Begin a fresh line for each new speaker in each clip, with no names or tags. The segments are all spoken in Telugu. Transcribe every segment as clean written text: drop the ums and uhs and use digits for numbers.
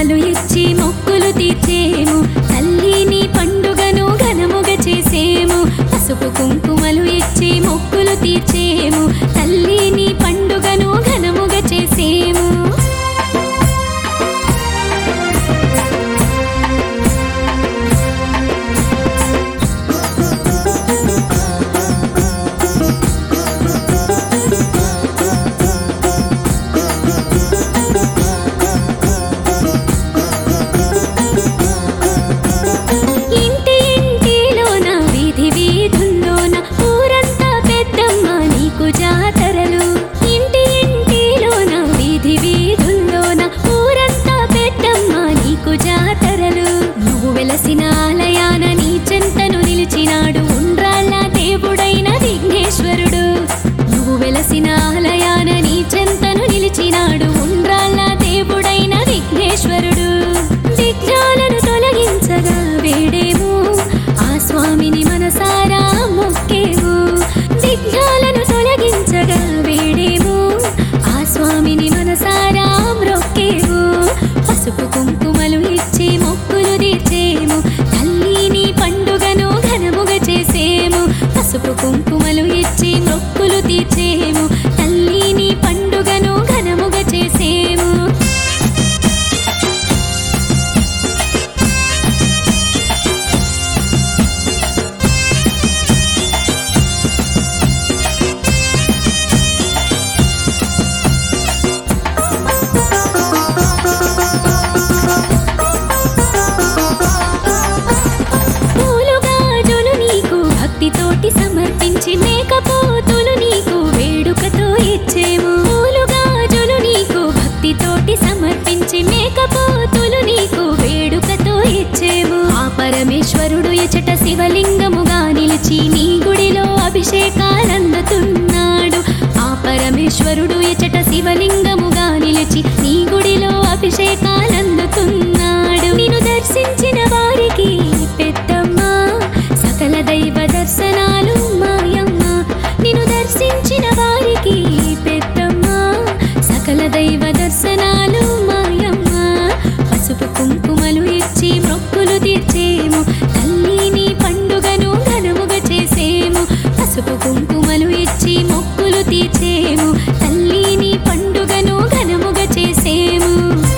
కుంకుమలు ఇచ్చి మొక్కులు తీర్చేము, తల్లి నీ పండుగను ఘనముగా చేసేము. పసుపు కుంకుమలు ఇచ్చి మొక్కులు తీర్చేము, తల్లి నీ పండుగను ఘనముగా చేసేము. వెలసిన ఆలయాన నీ చెంతను నిలిచినాడు ఉండ్రాళ్ళ దేవుడైన విఘ్నేశ్వరుడు. నువ్వు వెలసిన ఆలయాన నీ చెంతను నిలిచినాడు ఉండ్రాళ్ళ దేవుడైన విఘ్నేశ్వరుడు. విఘ్నాలను తొలగించగా వేడేము, ఆ స్వామిని మనసారా మొక్కేము. విఘ్నాలను తొలగించగా వేడేము, ఆ స్వామిని మనసారా మొక్కేము. పసుపు కుంకుమలు ఇచ్చి మొక్కులు తీర్చేము, తల్లి నీ పండుగను ఘనముగా చేసేము. పసుపు కుంకుమలు ఇచ్చి మొక్కులు తీర్చేము, తల్లి నీ పండుగను ఘనముగా చేసేము. తోటి సమర్పించి మేకపోతులు నీకు వేడుకతో ఇచ్చేము. పూలు గాజులు నీకు భక్తితోటి సమర్పించి మేకపోతులు నీకు వేడుకతో ఇచ్చేము. ఆ పరమేశ్వరుడు ఎచట శివలింగముగా నిలిచి నీ గుడిలో అభిషేకాలందుతున్నాడు. ఆ పరమేశ్వరుడు ఎచట శివలింగముగా నిలిచి నీ గుడిలో అభిషేకాలందుతున్నాడు. నిన్ను దర్శించిన వారికి పెద్దమ్మ సకల దైవ దర్శనాలు మాయమ్మ. నిన్ను దర్శించిన వారికి పెద్దమ్మ సకల దైవ దర్శనాలు మాయమ్మ. పసుపు కుంకుమలు ఇచ్చి మొక్కులు తీర్చేము, తల్లి నీ పండుగను ఘనముగా చేసేము. పసుపు కుంకుమలు ఇచ్చి మొక్కులు తీర్చేము, తల్లి నీ పండుగను ఘనముగా చేసేము.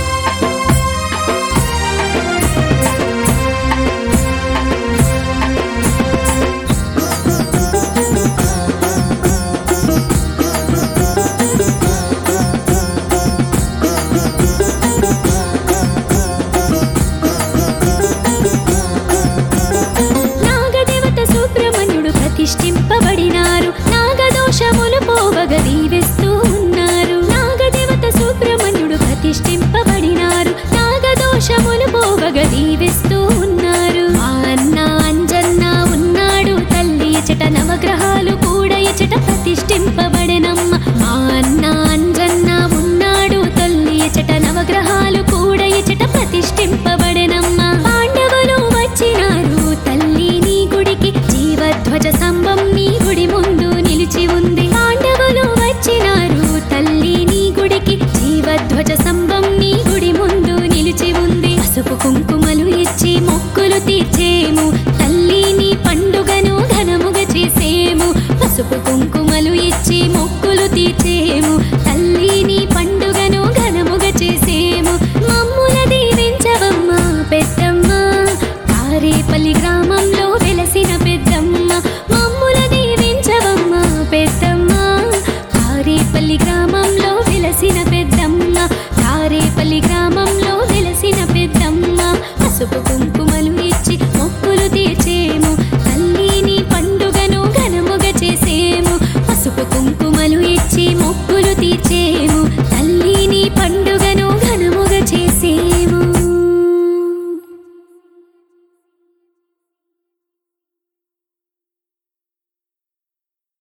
ప్రతిష్ఠింపబడినారు, నాగదోషములు పోవగా దీవిస్తూ ఉన్నారు. నాగదేవత సుబ్రహ్మణ్యుడు ప్రతిష్ఠింపబడినారు, నాగదోషములు పోవగా దీవిస్తూ ఉన్నారు. ఆ అన్న అంజన్న ఉన్నాడు తల్లి ఎచట, నవగ్రహాలు కూడా ఎచట ప్రతిష్ఠింపబడెనమ్మ. ఆ అన్న అంజన్న ఉన్నాడు తల్లి ఎచట, నవగ్రహాలు కూడా ఎచట ప్రతిష్ఠింపబడెనమ్మ. పాండవులు వచ్చినారు తల్లి నీ గుడికి, జీవధ్వజ స్తంభం నీ గుడి ముందు నిలిచి ఉంది. పాండవులు వచ్చినారు తల్లి నీ గుడికి, జీవధ్వజ స్తంభం నీ గుడి ముందు నిలిచి ఉంది. పసుపు